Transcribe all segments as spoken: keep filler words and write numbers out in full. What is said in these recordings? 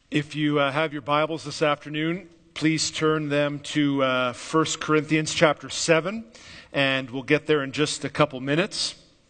If you uh, have your Bibles this afternoon, please turn them to uh, First Corinthians chapter seven, and we'll get there in just a couple minutes.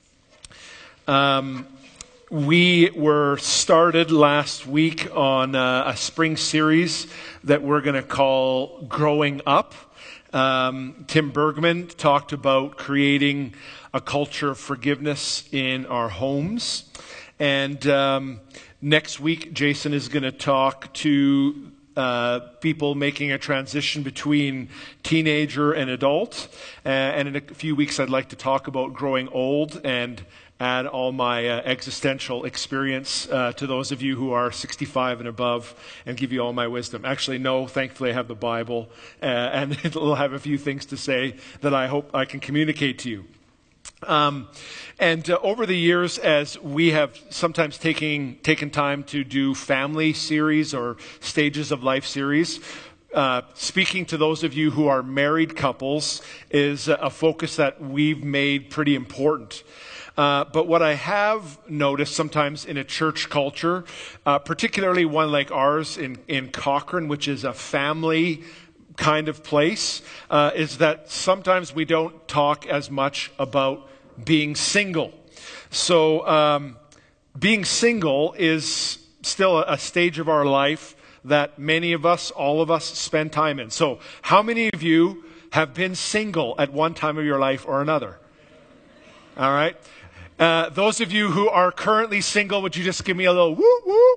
Um, we were started last week on uh, a spring series that we're going to call Growing Up. Um, Tim Bergman talked about creating a culture of forgiveness in our homes. And um, next week, Jason is going to talk to uh, people making a transition between teenager and adult. Uh, and in a few weeks, I'd like to talk about growing old and add all my uh, existential experience uh, to those of you who are sixty-five and above and give you all my wisdom. Actually, no, thankfully I have the Bible, uh, and it'll have a few things to say that I hope I can communicate to you. Um, and uh, over the years, as we have sometimes taken taken time to do family series or stages of life series, uh, speaking to those of you who are married couples is a focus that we've made pretty important. Uh, but what I have noticed sometimes in a church culture, uh, particularly one like ours in, in Cochrane, which is a family kind of place, uh, is that sometimes we don't talk as much about being single. So um, being single is still a, a stage of our life that many of us, all of us, spend time in. So how many of you have been single at one time of your life or another? All right. Uh, those of you who are currently single, would you just give me a little woo woo?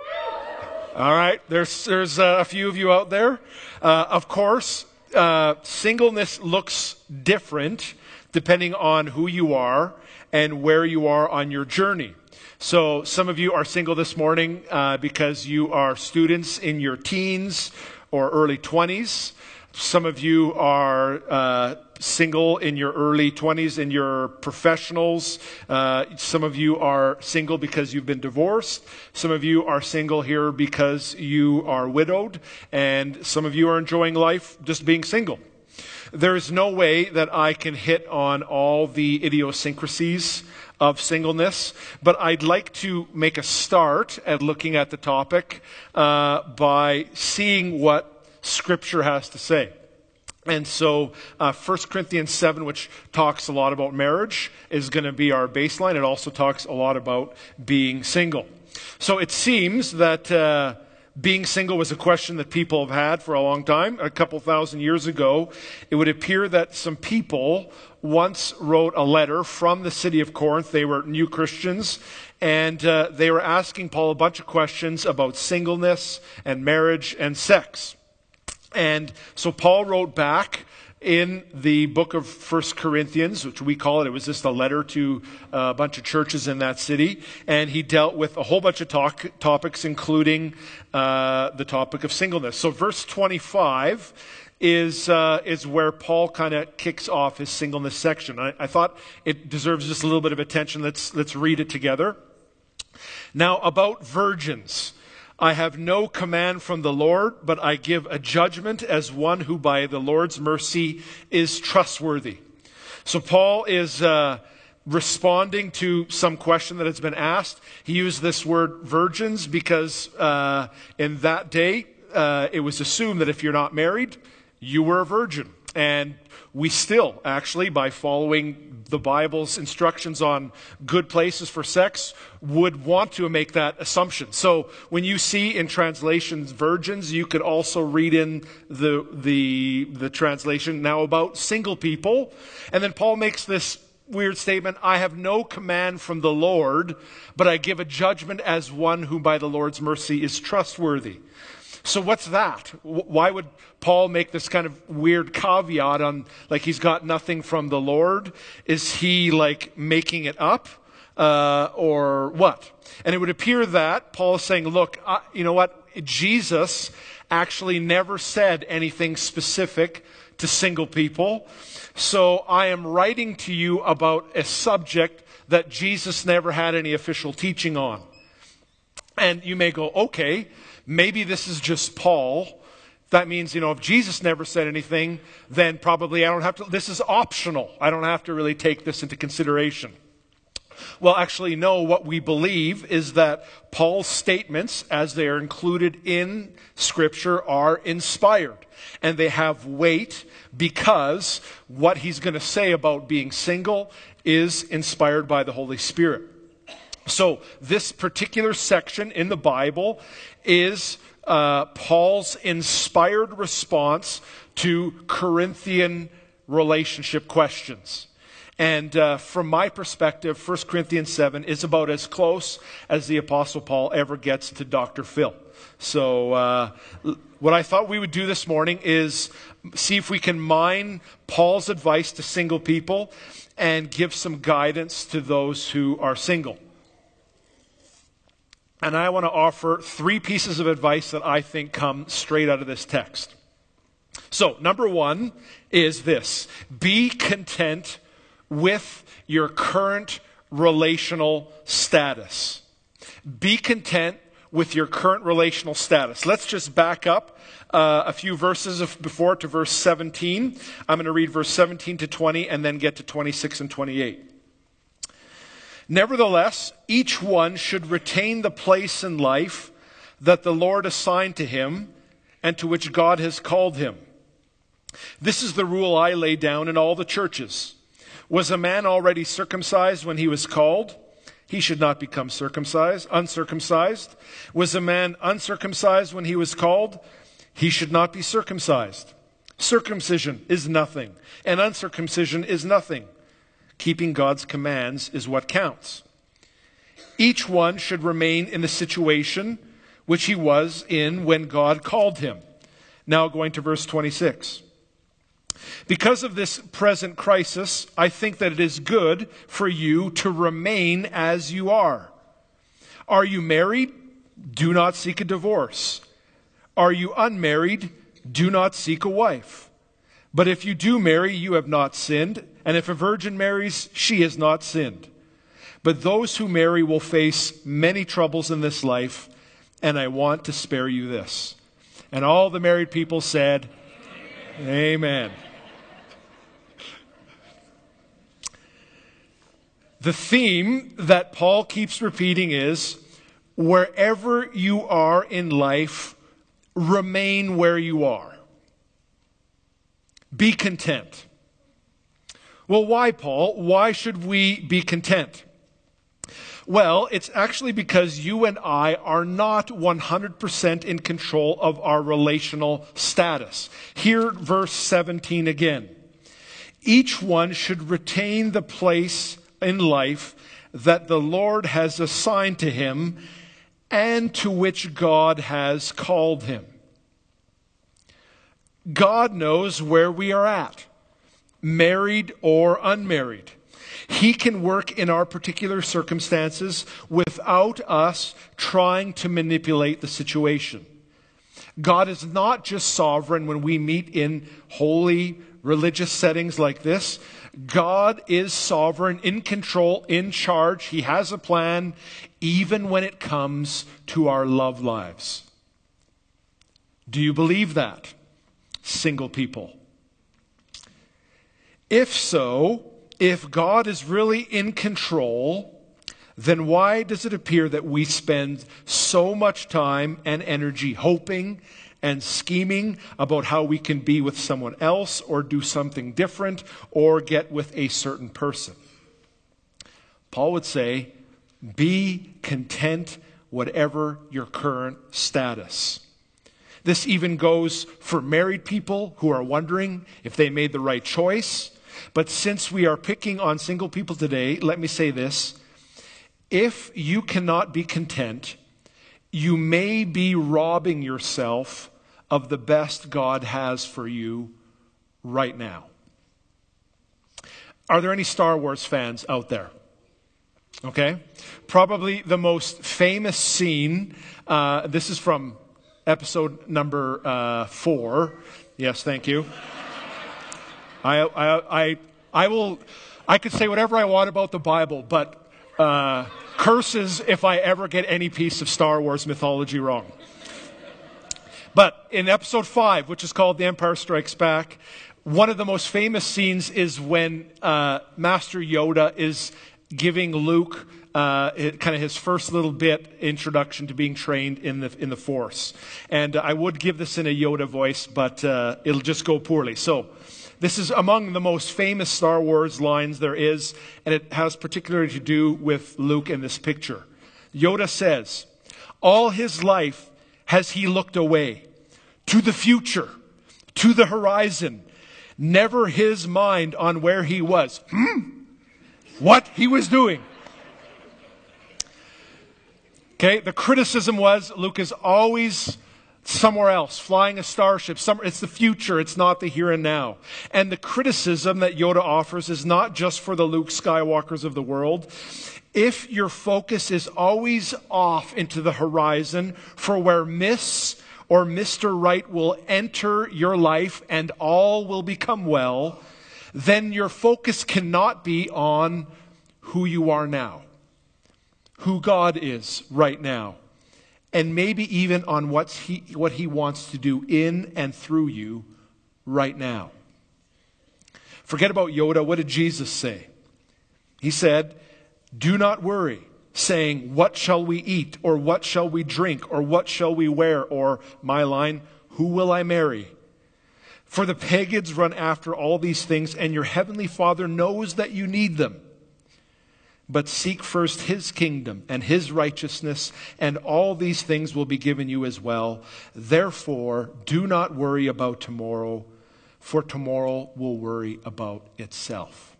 All right, there's there's uh, a few of you out there. Uh, of course, uh, singleness looks different depending on who you are and where you are on your journey. So some of you are single this morning uh, because you are students in your teens or early twenties. Some of you are uh, single in your early twenties and you're professionals. Uh, some of you are single because you've been divorced. Some of you are single here because you are widowed. And some of you are enjoying life just being single. There is no way that I can hit on all the idiosyncrasies of singleness, but I'd like to make a start at looking at the topic uh, by seeing what Scripture has to say. And so uh, First Corinthians seven, which talks a lot about marriage, is going to be our baseline. It also talks a lot about being single. So it seems that uh, being single was a question that people have had for a long time. A couple thousand years ago, it would appear that some people once wrote a letter from the city of Corinth. They were new Christians, and uh, they were asking Paul a bunch of questions about singleness and marriage and sex. And so Paul wrote back in the book of First Corinthians, which we call it, it was just a letter to a bunch of churches in that city. And he dealt with a whole bunch of talk, topics, including uh, the topic of singleness. So verse twenty-five is uh, is where Paul kind of kicks off his singleness section. I, I thought it deserves just a little bit of attention. Let's, let's read it together. Now, about virgins. I have no command from the Lord, but I give a judgment as one who by the Lord's mercy is trustworthy. So Paul is uh, responding to some question that has been asked. He used this word virgins because uh, in that day, uh, it was assumed that if you're not married, you were a virgin. And we still, actually, by following the Bible's instructions on good places for sex, would want to make that assumption. So when you see in translations virgins, you could also read in the the the translation now about single people. And then Paul makes this weird statement, I have no command from the Lord, but I give a judgment as one who by the Lord's mercy is trustworthy. So what's that? Why would Paul make this kind of weird caveat on, like he's got nothing from the Lord? Is he like making it up? Uh, or what? And it would appear that Paul is saying, look, uh, you know what? Jesus actually never said anything specific to single people. So I am writing to you about a subject that Jesus never had any official teaching on. And you may go, okay, maybe this is just Paul. That means, you know, if Jesus never said anything, then probably I don't have to, this is optional. I don't have to really take this into consideration. Well, actually, no. What we believe is that Paul's statements, as they are included in Scripture, are inspired. And they have weight because what he's going to say about being single is inspired by the Holy Spirit. So this particular section in the Bible is uh, Paul's inspired response to Corinthian relationship questions. And uh, from my perspective, First Corinthians seven is about as close as the Apostle Paul ever gets to Doctor Phil. So uh, what I thought we would do this morning is see if we can mine Paul's advice to single people and give some guidance to those who are single. And I want to offer three pieces of advice that I think come straight out of this text. So, number one is this: be content with your current relational status. Be content with your current relational status. Let's just back up uh, a few verses of, before to verse seventeen. I'm going to read verse seventeen to twenty and then get to twenty-six and twenty-eight. Nevertheless, each one should retain the place in life that the Lord assigned to him and to which God has called him. This is the rule I lay down in all the churches. Was a man already circumcised when he was called? He should not become circumcised, uncircumcised. Was a man uncircumcised when he was called? He should not be circumcised. Circumcision is nothing, and uncircumcision is nothing. Keeping God's commands is what counts. Each one should remain in the situation which he was in when God called him. Now going to verse twenty-six. Because of this present crisis, I think that it is good for you to remain as you are. Are you married? Do not seek a divorce. Are you unmarried? Do not seek a wife. But if you do marry, you have not sinned, and if a virgin marries, she has not sinned. But those who marry will face many troubles in this life, and I want to spare you this. And all the married people said, Amen. Amen. The theme that Paul keeps repeating is, wherever you are in life, remain where you are. Be content. Well, why, Paul? Why should we be content? Well, it's actually because you and I are not one hundred percent in control of our relational status. Hear verse seventeen again. Each one should retain the place in life that the Lord has assigned to him and to which God has called him. God knows where we are at, married or unmarried. He can work in our particular circumstances without us trying to manipulate the situation. God is not just sovereign when we meet in holy religious settings like this. God is sovereign, in control, in charge. He has a plan, even when it comes to our love lives. Do you believe that, single people? If so, if God is really in control, then why does it appear that we spend so much time and energy hoping and scheming about how we can be with someone else or do something different or get with a certain person? Paul would say, be content whatever your current status. This even goes for married people who are wondering if they made the right choice. But since we are picking on single people today, let me say this. If you cannot be content, you may be robbing yourself of the best God has for you right now. Are there any Star Wars fans out there? Okay. Probably the most famous scene, uh, this is from episode number uh, four. Yes, thank you. I, I, I, I will, I could say whatever I want about the Bible, but uh, curses if I ever get any piece of Star Wars mythology wrong. But in episode five, which is called The Empire Strikes Back, one of the most famous scenes is when uh, Master Yoda is giving Luke uh, kind of his first little bit introduction to being trained in the in the Force. And I would give this in a Yoda voice, but uh, it'll just go poorly. So this is among the most famous Star Wars lines there is, and it has particularly to do with Luke in this picture. Yoda says, "All his life has he looked away, to the future, to the horizon, never his mind on where he was." Hmm? What he was doing. Okay, the criticism was Luke is always somewhere else, flying a starship. Some, it's the future, it's not the here and now. And the criticism that Yoda offers is not just for the Luke Skywalkers of the world. If your focus is always off into the horizon for where Miss or Mister Right will enter your life and all will become well, then your focus cannot be on who you are now, who God is right now, and maybe even on what's he, what he wants to do in and through you right now. Forget about Yoda. What did Jesus say? He said, "Do not worry, saying, 'What shall we eat?' or 'What shall we drink?' or 'What shall we wear?' or my line, 'Who will I marry?' For the pagans run after all these things, and your heavenly Father knows that you need them. But seek first his kingdom and his righteousness, and all these things will be given you as well. Therefore, do not worry about tomorrow, for tomorrow will worry about itself."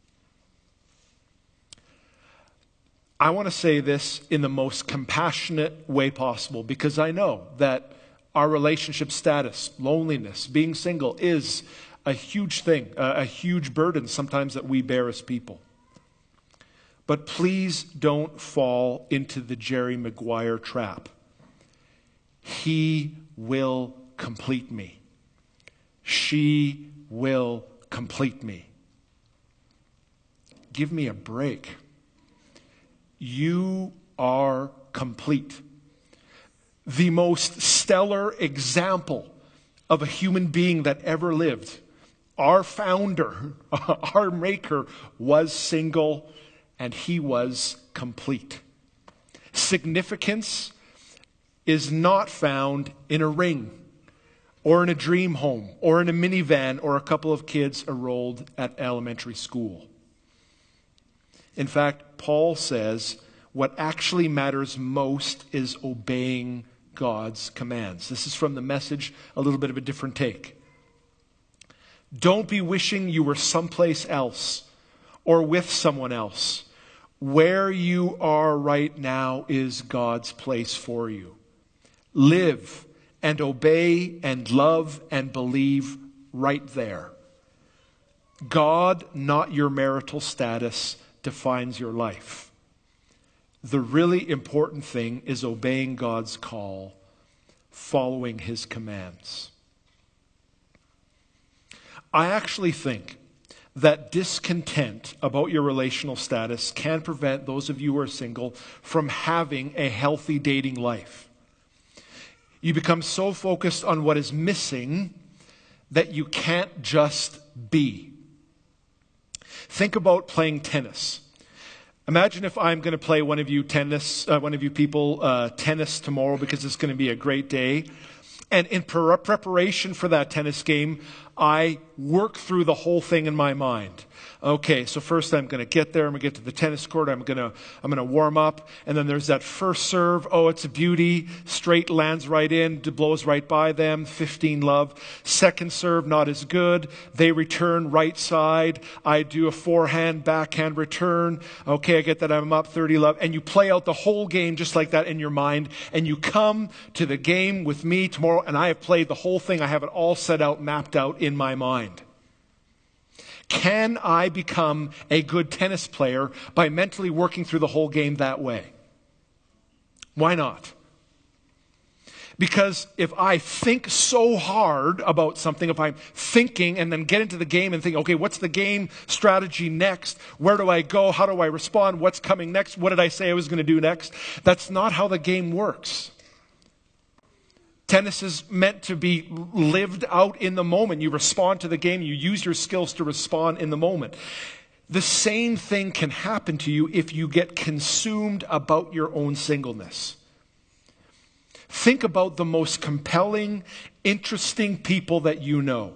I want to say this in the most compassionate way possible, because I know that our relationship status, loneliness, being single is a huge thing, a huge burden sometimes that we bear as people. But please don't fall into the Jerry Maguire trap. He will complete me. She will complete me. Give me a break. You are complete. The most stellar example of a human being that ever lived. Our founder, our maker, was single, and he was complete. Significance is not found in a ring, or in a dream home, or in a minivan, or a couple of kids enrolled at elementary school. In fact, Paul says what actually matters most is obeying God's commands. This is from the Message, a little bit of a different take. Don't be wishing you were someplace else or with someone else. Where you are right now is God's place for you. Live and obey and love and believe right there. God, not your marital status, defines your life. The really important thing is obeying God's call, following his commands. I actually think that discontent about your relational status can prevent those of you who are single from having a healthy dating life. You become so focused on what is missing that you can't just be. Think about playing tennis. Imagine if I'm going to play one of you tennis, uh, one of you people uh, tennis tomorrow because it's going to be a great day. And in pre- preparation for that tennis game, I work through the whole thing in my mind. Okay, so first I'm going to get there. I'm going to get to the tennis court. I'm going to I'm going to warm up. And then there's that first serve. Oh, it's a beauty. Straight lands right in, blows right by them. fifteen love. Second serve, not as good. They return right side. I do a forehand, backhand return. Okay, I get that I'm up thirty love. And you play out the whole game just like that in your mind. And you come to the game with me tomorrow, and I have played the whole thing. I have it all set out, mapped out in my mind. Can I become a good tennis player by mentally working through the whole game that way? Why not? Because if I think so hard about something, if I'm thinking and then get into the game and think, okay, what's the game strategy next? Where do I go? How do I respond? What's coming next? What did I say I was going to do next? That's not how the game works. Tennis is meant to be lived out in the moment. You respond to the game. You use your skills to respond in the moment. The same thing can happen to you if you get consumed about your own singleness. Think about the most compelling, interesting people that you know.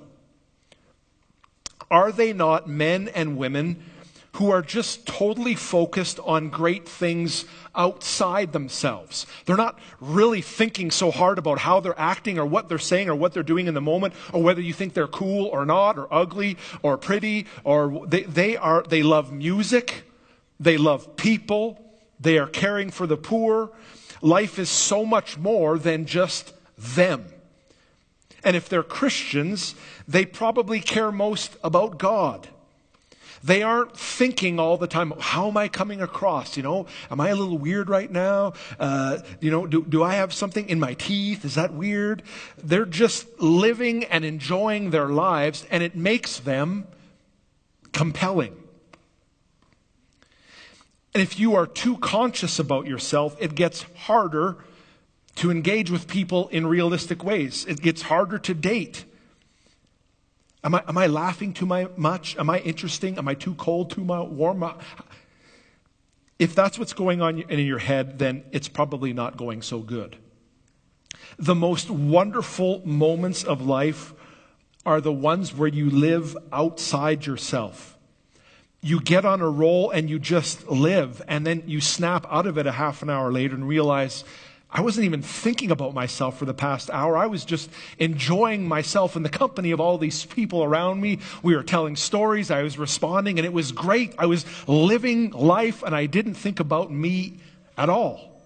Are they not men and women who are just totally focused on great things outside themselves? They're not really thinking so hard about how they're acting or what they're saying or what they're doing in the moment, or whether you think they're cool or not, or ugly or pretty, or they, they are, they love music, they love people, they are caring for the poor. Life is so much more than just them. And if they're Christians, they probably care most about God. They aren't thinking all the time, how am I coming across? You know, am I a little weird right now? Uh, you know, do, do I have something in my teeth? Is that weird? They're just living and enjoying their lives, and it makes them compelling. And if you are too conscious about yourself, it gets harder to engage with people in realistic ways. It gets harder to date. Am I, am I laughing too much? Am I interesting? Am I too cold, too warm? If that's what's going on in your head, then it's probably not going so good. The most wonderful moments of life are the ones where you live outside yourself. You get on a roll and you just live, and then you snap out of it a half an hour later and realize, I wasn't even thinking about myself for the past hour. I was just enjoying myself in the company of all these people around me. We were telling stories. I was responding, and it was great. I was living life, and I didn't think about me at all.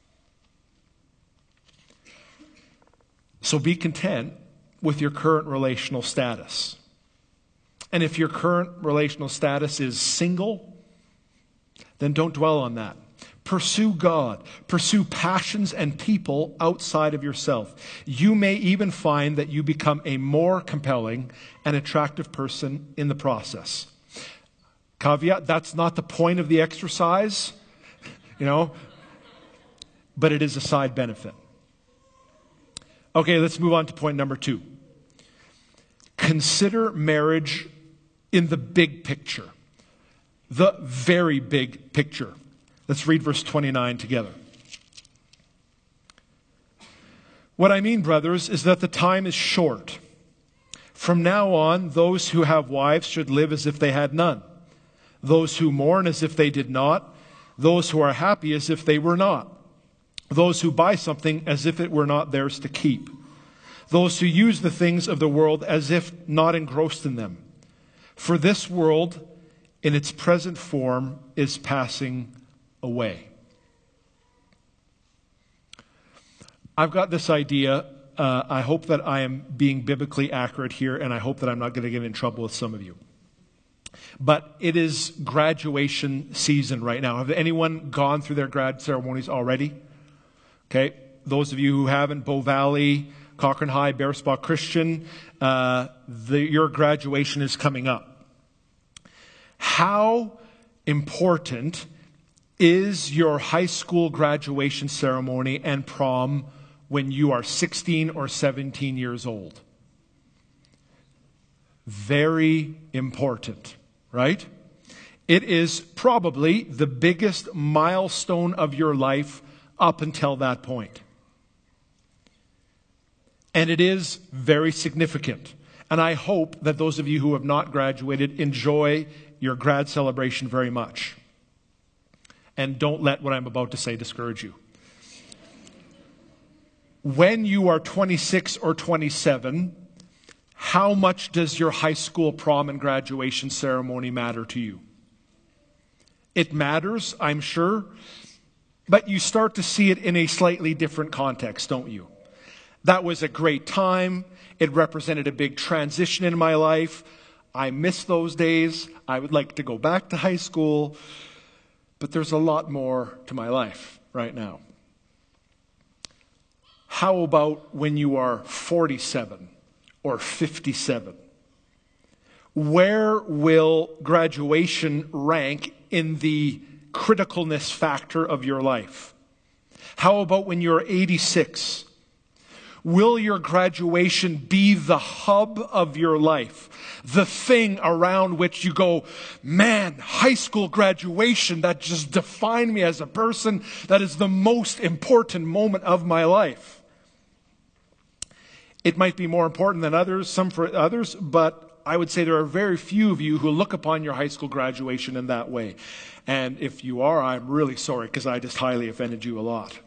So be content with your current relational status. And if your current relational status is single, then don't dwell on that. Pursue God. Pursue passions and people outside of yourself. You may even find that you become a more compelling and attractive person in the process. Caveat, that's not the point of the exercise, you know, but it is a side benefit. Okay, let's move on to point number two. Consider marriage in the big picture, the very big picture. Let's read verse twenty-nine together. What I mean, brothers, is that the time is short. From now on, those who have wives should live as if they had none. Those who mourn as if they did not. Those who are happy as if they were not. Those who buy something as if it were not theirs to keep. Those who use the things of the world as if not engrossed in them. For this world, in its present form, is passing away. I've got this idea. Uh, I hope that I am being biblically accurate here, and I hope that I'm not going to get in trouble with some of you. But it is graduation season right now. Have anyone gone through their grad ceremonies already? Okay. Those of you who haven't, Bow Valley, Cochrane High, Bearspaw Christian, uh, the, your graduation is coming up. How important is your high school graduation ceremony and prom when you are sixteen or seventeen years old? Very important, right? It is probably the biggest milestone of your life up until that point. And it is very significant. And I hope that those of you who have not graduated enjoy your grad celebration very much. And don't let what I'm about to say discourage you. When you are twenty-six or twenty-seven, how much does your high school prom and graduation ceremony matter to you? It matters, I'm sure, but you start to see it in a slightly different context, don't you? That was a great time. It represented a big transition in my life. I miss those days. I would like to go back to high school. But there's a lot more to my life right now. How about when you are forty-seven or fifty-seven? Where will graduation rank in the criticalness factor of your life? How about when you're eighty-six? Will your graduation be the hub of your life? The thing around which you go, man, high school graduation, that just defined me as a person. That is the most important moment of my life. It might be more important than others, some for others, but I would say there are very few of you who look upon your high school graduation in that way. And if you are, I'm really sorry, because I just highly offended you a lot.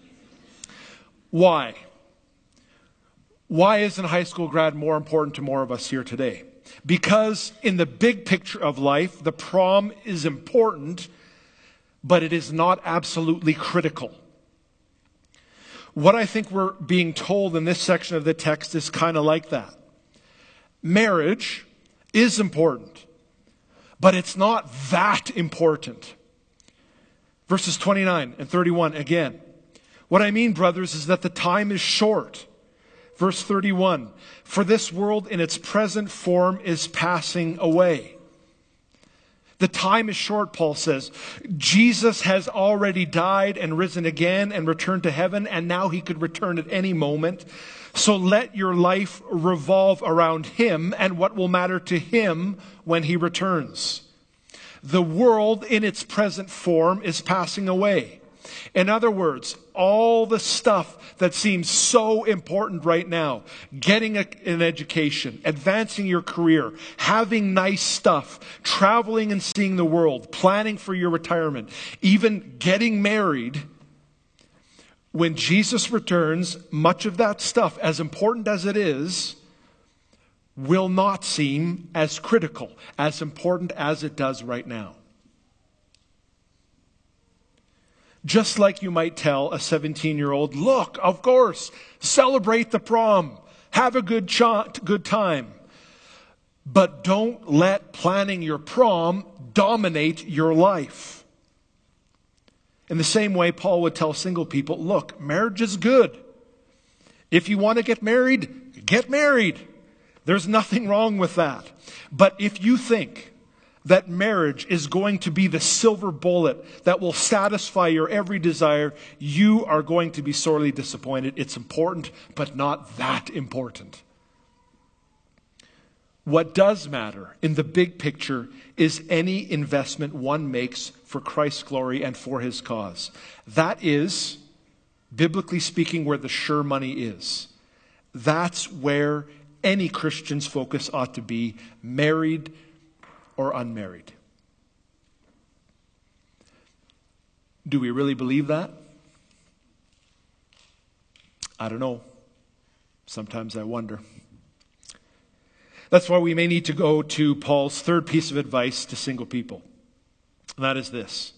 Why? Why isn't high school grad more important to more of us here today? Because in the big picture of life, the prom is important, but it is not absolutely critical. What I think we're being told in this section of the text is kind of like that. Marriage is important, but it's not that important. Verses twenty-nine and thirty-one again. What I mean, brothers, is that the time is short. Verse thirty-one, for this world in its present form is passing away. The time is short, Paul says. Jesus has already died and risen again and returned to heaven, and now he could return at any moment. So let your life revolve around him and what will matter to him when he returns. The world in its present form is passing away. In other words, all the stuff that seems so important right now, getting a, an education, advancing your career, having nice stuff, traveling and seeing the world, planning for your retirement, even getting married, when Jesus returns, much of that stuff, as important as it is, will not seem as critical, as important as it does right now. Just like you might tell a seventeen-year-old, look, of course, celebrate the prom, have a good ch- good time. But don't let planning your prom dominate your life. In the same way, Paul would tell single people, look, marriage is good. If you want to get married, get married. There's nothing wrong with that. But if you think that marriage is going to be the silver bullet that will satisfy your every desire, you are going to be sorely disappointed. It's important, but not that important. What does matter in the big picture is any investment one makes for Christ's glory and for his cause. That is, biblically speaking, where the sure money is. That's where any Christian's focus ought to be, married or unmarried. Do we really believe that? I don't know. Sometimes I wonder. That's why we may need to go to Paul's third piece of advice to single people. And that is this.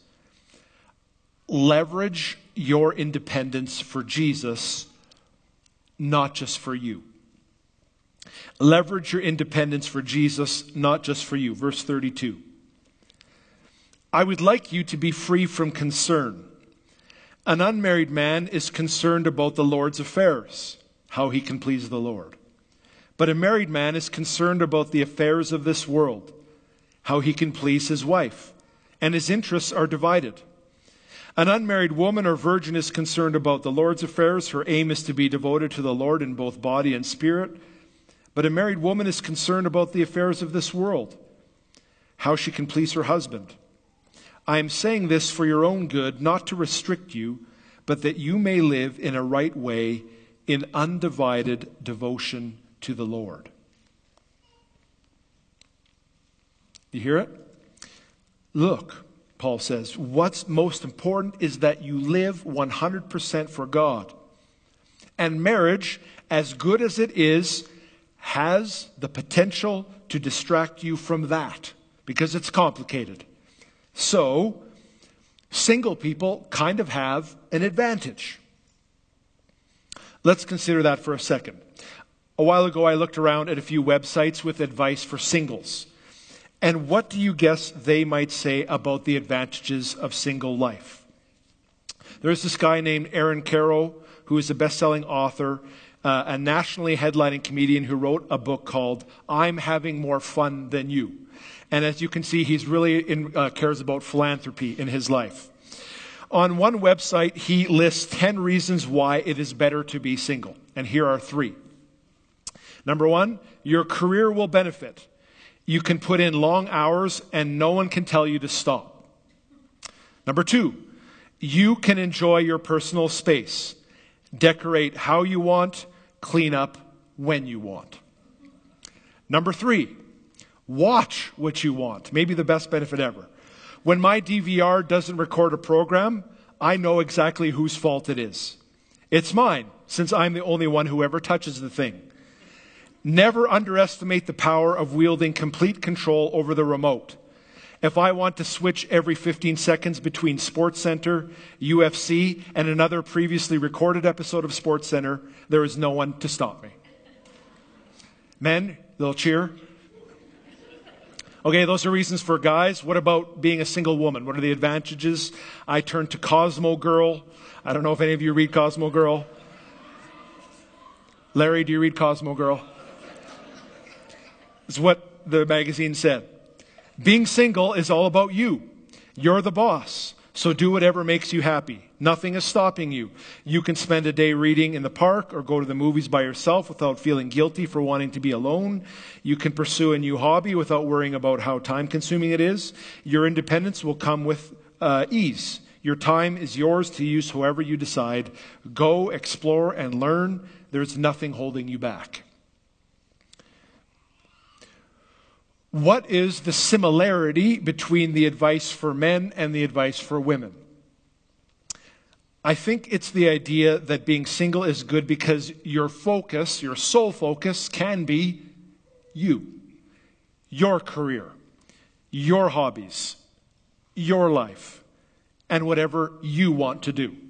Leverage your independence for Jesus, not just for you. Leverage your independence for Jesus, not just for you. Verse thirty-two. I would like you to be free from concern. An unmarried man is concerned about the Lord's affairs, how he can please the Lord. But a married man is concerned about the affairs of this world, how he can please his wife, and his interests are divided. An unmarried woman or virgin is concerned about the Lord's affairs. Her aim is to be devoted to the Lord in both body and spirit. But a married woman is concerned about the affairs of this world, how she can please her husband. I am saying this for your own good, not to restrict you, but that you may live in a right way in undivided devotion to the Lord. You hear it? Look, Paul says, what's most important is that you live one hundred percent for God. And marriage, as good as it is, has the potential to distract you from that because it's complicated. So, single people kind of have an advantage. Let's consider that for a second. A while ago, I looked around at a few websites with advice for singles. And what do you guess they might say about the advantages of single life? There's this guy named Aaron Caro, who is a best-selling author, uh, a nationally headlining comedian who wrote a book called I'm Having More Fun Than You. And as you can see, he's really in, uh, cares about philanthropy in his life. On one website, he lists ten reasons why it is better to be single. And here are three. Number one, your career will benefit. You can put in long hours and no one can tell you to stop. Number two, you can enjoy your personal space. Decorate how you want, clean up when you want. Number three, watch what you want. Maybe the best benefit ever. When my D V R doesn't record a program, I know exactly whose fault it is. It's mine, since I'm the only one who ever touches the thing. Never underestimate the power of wielding complete control over the remote. If I want to switch every fifteen seconds between SportsCenter, U F C, and another previously recorded episode of SportsCenter, there is no one to stop me. Men, little cheer. Okay, those are reasons for guys. What about being a single woman? What are the advantages? I turned to Cosmo Girl. I don't know if any of you read Cosmo Girl. Larry, do you read Cosmo Girl? It's what the magazine said. Being single is all about you. You're the boss, so do whatever makes you happy. Nothing is stopping you. You can spend a day reading in the park or go to the movies by yourself without feeling guilty for wanting to be alone. You can pursue a new hobby without worrying about how time-consuming it is. Your independence will come with uh, ease. Your time is yours to use however you decide. Go, explore, and learn. There's nothing holding you back. What is the similarity between the advice for men and the advice for women? I think it's the idea that being single is good because your focus, your sole focus, can be you, your career, your hobbies, your life, and whatever you want to do.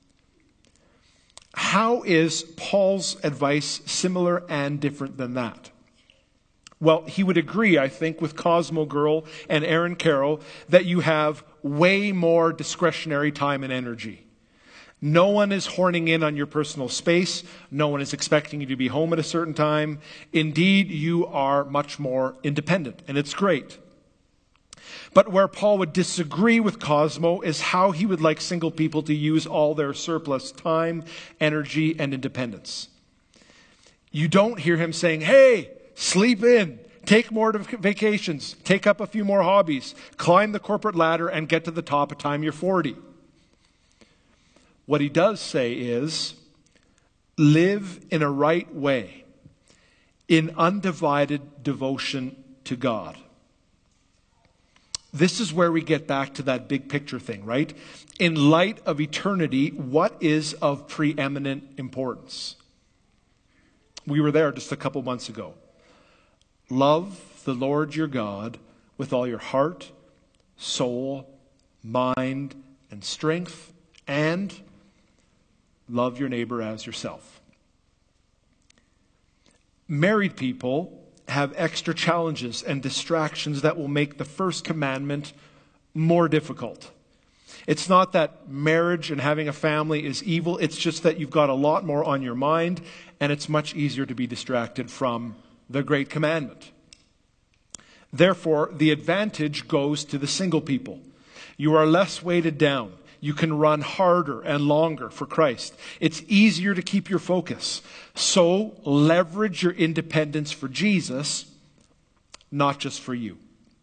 How is Paul's advice similar and different than that? Well, he would agree, I think, with Cosmo Girl and Aaron Carroll that you have way more discretionary time and energy. No one is horning in on your personal space. No one is expecting you to be home at a certain time. Indeed, you are much more independent, and it's great. But where Paul would disagree with Cosmo is how he would like single people to use all their surplus time, energy, and independence. You don't hear him saying, hey, sleep in, take more vacations, take up a few more hobbies, climb the corporate ladder, and get to the top by the time you're forty. What he does say is, live in a right way, in undivided devotion to God. This is where we get back to that big picture thing, right? In light of eternity, what is of preeminent importance? We were there just a couple months ago. Love the Lord your God with all your heart, soul, mind, and strength, and love your neighbor as yourself. Married people have extra challenges and distractions that will make the first commandment more difficult. It's not that marriage and having a family is evil. It's just that you've got a lot more on your mind, and it's much easier to be distracted from the great commandment. Therefore, the advantage goes to the single people. You are less weighted down. You can run harder and longer for Christ. It's easier to keep your focus. So leverage your independence for Jesus, not just for you.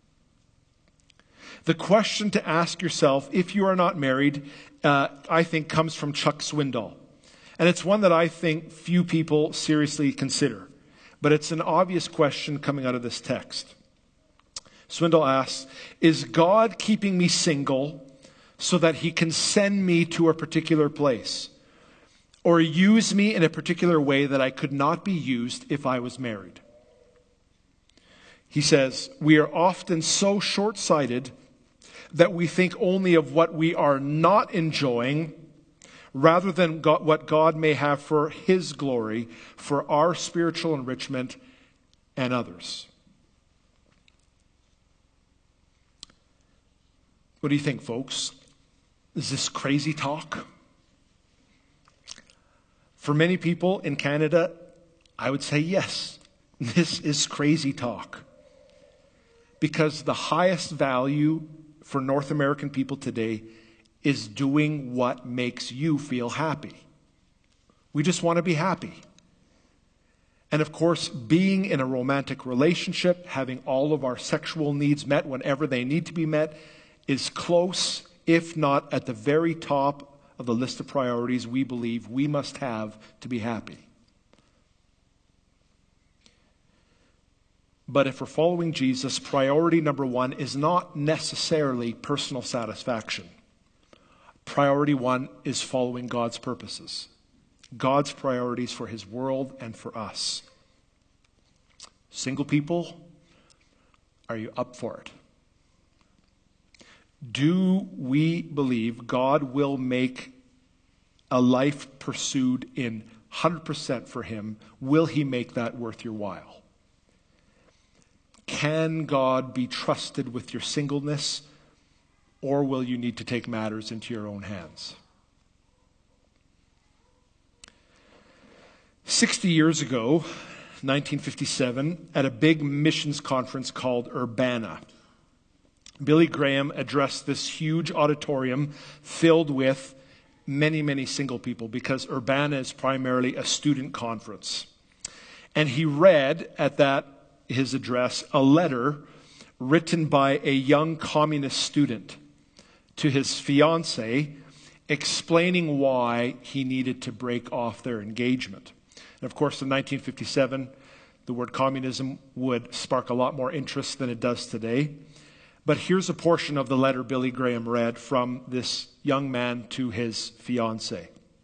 The question to ask yourself, if you are not married, uh, I think comes from Chuck Swindoll. And it's one that I think few people seriously consider. But it's an obvious question coming out of this text. Swindoll asks, is God keeping me single so that he can send me to a particular place, or use me in a particular way that I could not be used if I was married? He says, we are often so short-sighted that we think only of what we are not enjoying rather than God, what God may have for his glory, for our spiritual enrichment and others. What do you think, folks? Is this crazy talk? For many people in Canada, I would say yes, this is crazy talk. Because the highest value for North American people today is doing what makes you feel happy. We just want to be happy. And of course, being in a romantic relationship, having all of our sexual needs met whenever they need to be met, is close, if not at the very top of the list of priorities we believe we must have to be happy. But if we're following Jesus, priority number one is not necessarily personal satisfaction. Priority one is following God's purposes. God's priorities for his world and for us. Single people, are you up for it? Do we believe God will make a life pursued in one hundred percent for him? Will he make that worth your while? Can God be trusted with your singleness, or will you need to take matters into your own hands? Sixty years ago, nineteen fifty-seven, at a big missions conference called Urbana, Billy Graham addressed this huge auditorium filled with many, many single people, because Urbana is primarily a student conference. And he read at that, his address, a letter written by a young communist student to his fiancée, explaining why he needed to break off their engagement. And of course, in nineteen fifty-seven, the word communism would spark a lot more interest than it does today. But here's a portion of the letter Billy Graham read from this young man to his fiancée.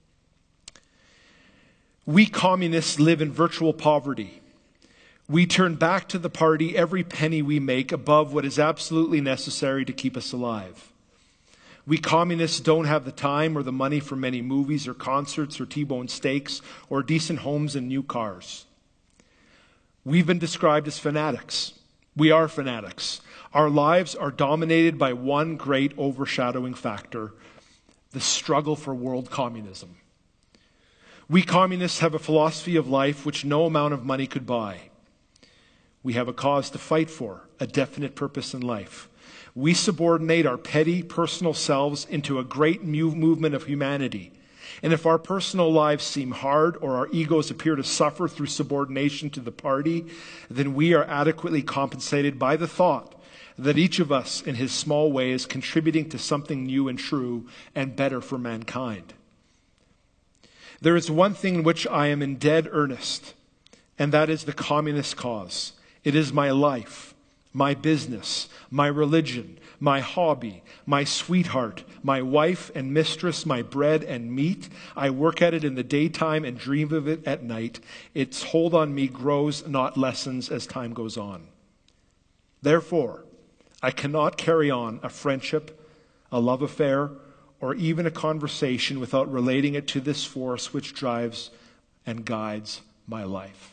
We communists live in virtual poverty. We turn back to the party every penny we make above what is absolutely necessary to keep us alive. We communists don't have the time or the money for many movies or concerts or T-bone steaks or decent homes and new cars. We've been described as fanatics. We are fanatics. Our lives are dominated by one great overshadowing factor, the struggle for world communism. We communists have a philosophy of life which no amount of money could buy. We have a cause to fight for, a definite purpose in life. We subordinate our petty personal selves into a great movement of humanity. And if our personal lives seem hard or our egos appear to suffer through subordination to the party, then we are adequately compensated by the thought that each of us in his small way is contributing to something new and true and better for mankind. There is one thing in which I am in dead earnest, and that is the communist cause. It is my life, my business, my religion, my hobby, my sweetheart, my wife and mistress, my bread and meat. I work at it in the daytime and dream of it at night. Its hold on me grows, not lessens, as time goes on. Therefore, I cannot carry on a friendship, a love affair, or even a conversation without relating it to this force which drives and guides my life.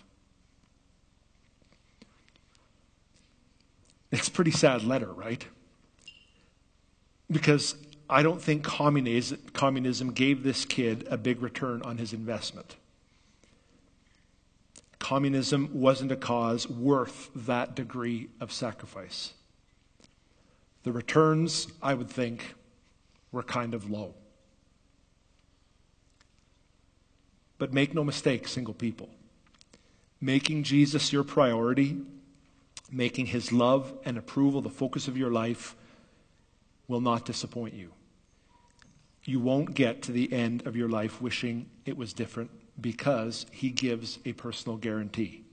It's a pretty sad letter, right? Because I don't think communism, communism gave this kid a big return on his investment. Communism wasn't a cause worth that degree of sacrifice. The returns, I would think, were kind of low. But make no mistake, single people. Making Jesus your priority, making his love and approval the focus of your life, will not disappoint you. You won't get to the end of your life wishing it was different, because he gives a personal guarantee.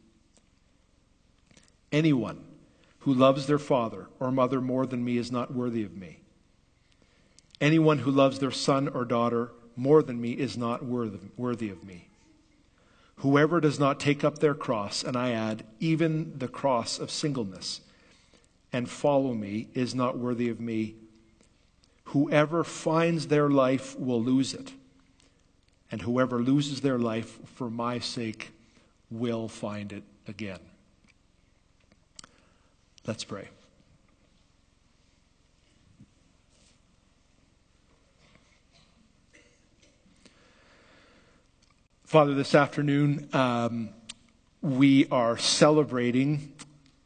Anyone who loves their father or mother more than me is not worthy of me. Anyone who loves their son or daughter more than me is not worthy of me. Whoever does not take up their cross, and I add, even the cross of singleness, and follow me is not worthy of me. Whoever finds their life will lose it, and whoever loses their life for my sake will find it again. Let's pray. Father, this afternoon um, we are celebrating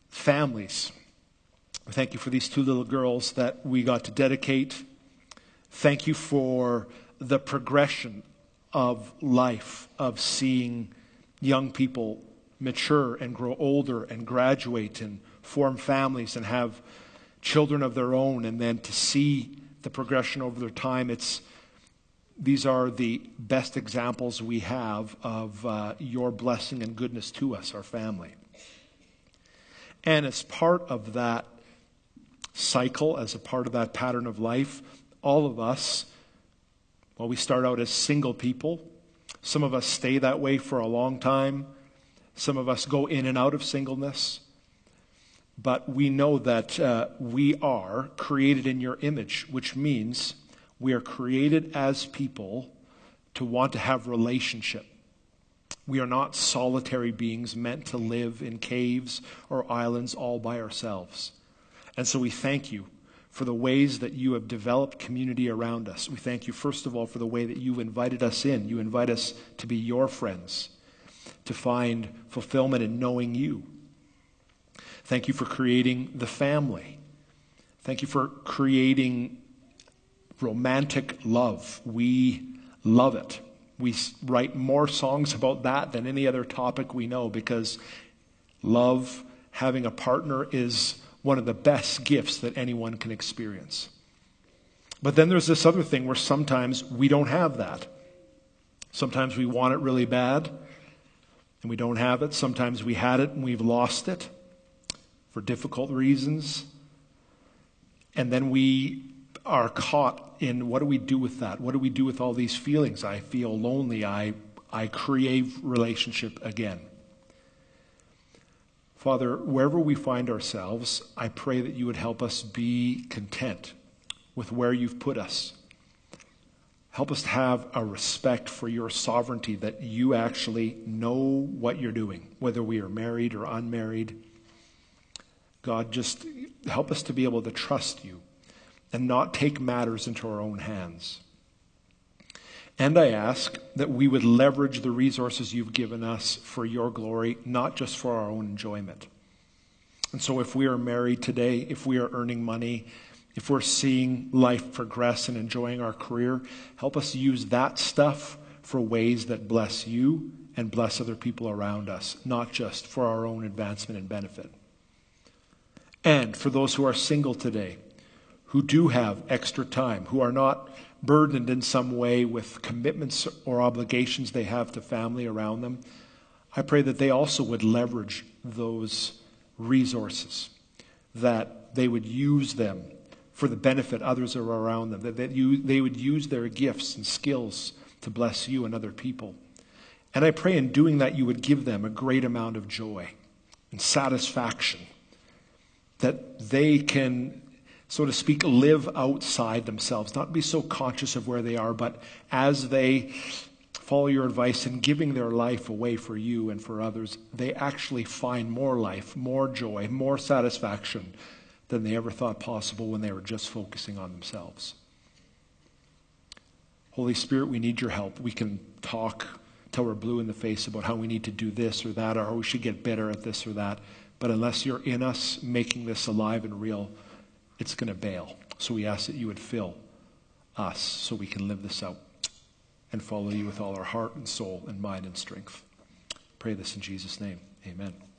families. Thank you for these two little girls that we got to dedicate. Thank you for the progression of life, of seeing young people mature and grow older and graduate and form families and have children of their own, and then to see the progression over their time. It's these are the best examples we have of uh, your blessing and goodness to us, our family. And as part of that cycle, as a part of that pattern of life, all of us, well, we start out as single people. Some of us stay that way for a long time. Some of us go in and out of singleness. But we know that uh, we are created in your image, which means we are created as people to want to have relationship. We are not solitary beings meant to live in caves or islands all by ourselves. And so we thank you for the ways that you have developed community around us. We thank you, first of all, for the way that you've invited us in. You invite us to be your friends, to find fulfillment in knowing you. Thank you for creating the family. Thank you for creating romantic love. We love it. We write more songs about that than any other topic we know, because love, having a partner, is one of the best gifts that anyone can experience. But then there's this other thing where sometimes we don't have that. Sometimes we want it really bad and we don't have it. Sometimes we had it and we've lost it for difficult reasons. And then we are caught in, what do we do with that? What do we do with all these feelings? I feel lonely. I, I crave relationship again. Father, wherever we find ourselves, I pray that you would help us be content with where you've put us. Help us to have a respect for your sovereignty, that you actually know what you're doing, whether we are married or unmarried. God, just help us to be able to trust you and not take matters into our own hands. And I ask that we would leverage the resources you've given us for your glory, not just for our own enjoyment. And so if we are married today, if we are earning money, if we're seeing life progress and enjoying our career, help us use that stuff for ways that bless you and bless other people around us, not just for our own advancement and benefit. And for those who are single today, who do have extra time, who are not burdened in some way with commitments or obligations they have to family around them, I pray that they also would leverage those resources, that they would use them for the benefit others are around them, that, that you, they would use their gifts and skills to bless you and other people. And I pray in doing that you would give them a great amount of joy and satisfaction, that they can, so to speak, live outside themselves, not be so conscious of where they are, but as they follow your advice in giving their life away for you and for others, they actually find more life, more joy, more satisfaction than they ever thought possible when they were just focusing on themselves. Holy Spirit, we need your help. We can talk till we're blue in the face about how we need to do this or that, or how we should get better at this or that, but unless you're in us making this alive and real, it's going to bail. So we ask that you would fill us so we can live this out and follow you with all our heart and soul and mind and strength. Pray this in Jesus' name. Amen.